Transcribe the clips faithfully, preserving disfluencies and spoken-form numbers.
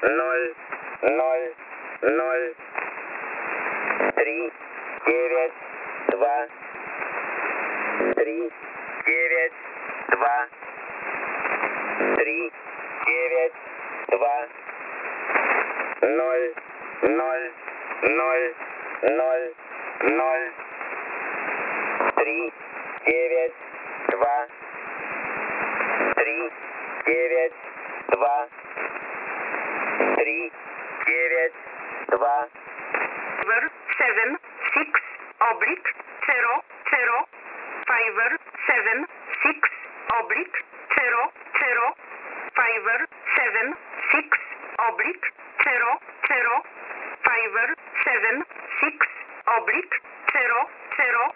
ноль, ноль, ноль, три, девять, два, три, девять, два, три, девять, два, ноль, ноль, ноль, ноль, ноль, три, девять, два, три, девять, два, три, девять, два, seven six oblique zero zero five seven six oblique zero zero five seven six oblique zero zero five seven six oblique zero zero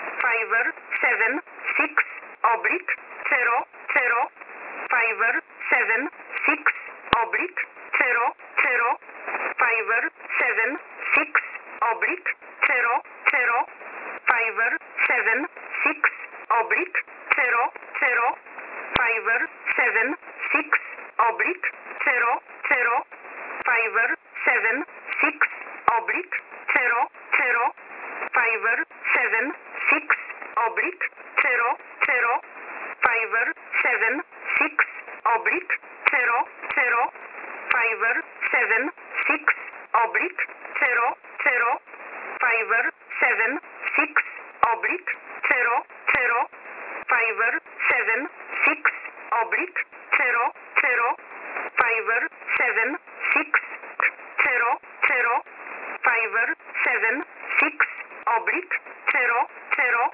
five seven six oblique zero zero five seven six oblique zero zero five seven six oblique zero zero five seven six oblique zero zero five seven six oblique zero zero five seven six oblique zero zero five seven six oblique zero zero five seven six oblique zero zero five seven six oblique zero zero five seven six oblique zero zero five seven six oblique zero zero five seven six zero zero five seven six oblique zero zero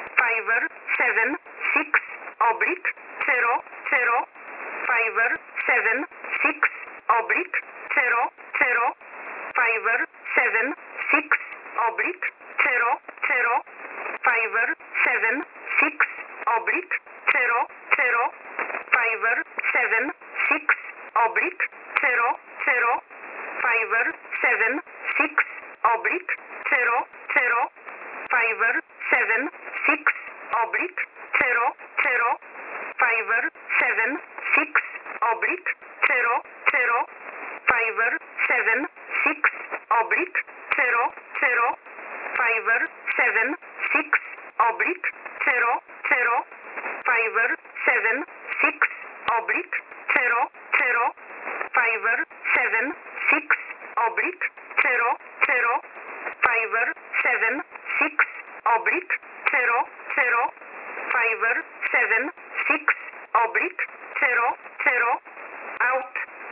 five seven six oblique zero zero five seven six oblique zero zero five seven six oblique zero zero five seven six oblique zero zero five seven six oblique zero zero five seven six oblique zero zero five seven six oblique zero zero five seven six oblique zero zero five seven six oblique zero zero five seven six oblique zero zero five seven six oblique zero zero five seven six oblique zero zero five seven six oblique zero zero five seven six oblique zero zero out.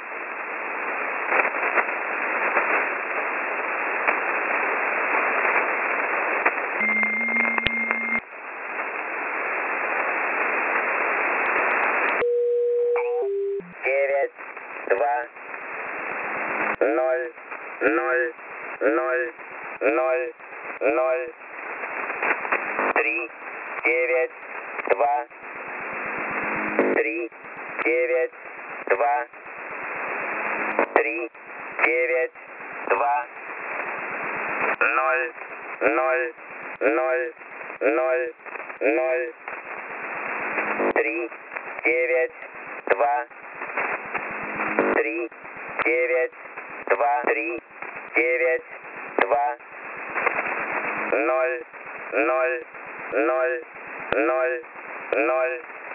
девять, два, ноль, ноль, ноль, ноль, ноль, три, девять, два, три, девять, два, три, девять, два, ноль, ноль, ноль, ноль, ноль, три, девять, два, три, девять, два, три, девять, два, ноль, ноль, ноль, ноль, ноль,